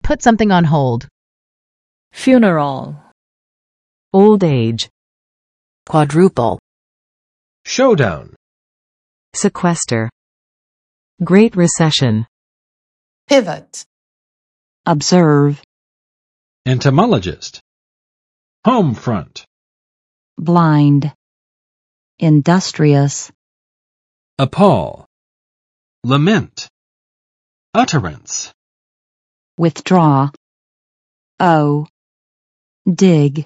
put something on hold. Funeral. Old age. Quadruple. Showdown. Sequester. Great Recession. Pivot. Observe. Entomologist. Home front. Blind. Industrious. Appall. Lament. Utterance. Withdraw. Dig.